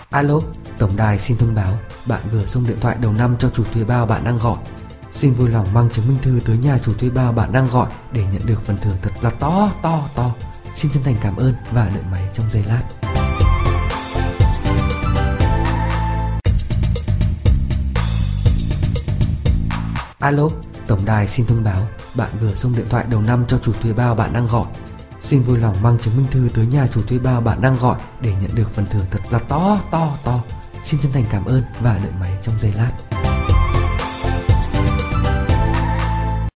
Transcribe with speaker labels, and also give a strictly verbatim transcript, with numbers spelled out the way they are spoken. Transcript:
Speaker 1: Alo, tổng đài xin thông báo bạn vừa xông điện thoại đầu năm cho chủ thuê bao bạn đang gọi. Xin vui lòng mang chứng minh thư tới nhà chủ thuê bao bạn đang gọi để nhận được phần thưởng thật là to to to. Xin chân thành cảm ơn và đợi máy trong giây lát. Alo, tổng đài xin thông báo bạn vừa xông điện thoại đầu năm cho chủ thuê bao bạn đang gọi. Xin vui lòng mang chứng minh thư tới nhà chủ thuê bao bạn đang gọi để nhận được phần thưởng thật là to to to. Xin chân thành cảm ơn và đợi máy trong giây lát.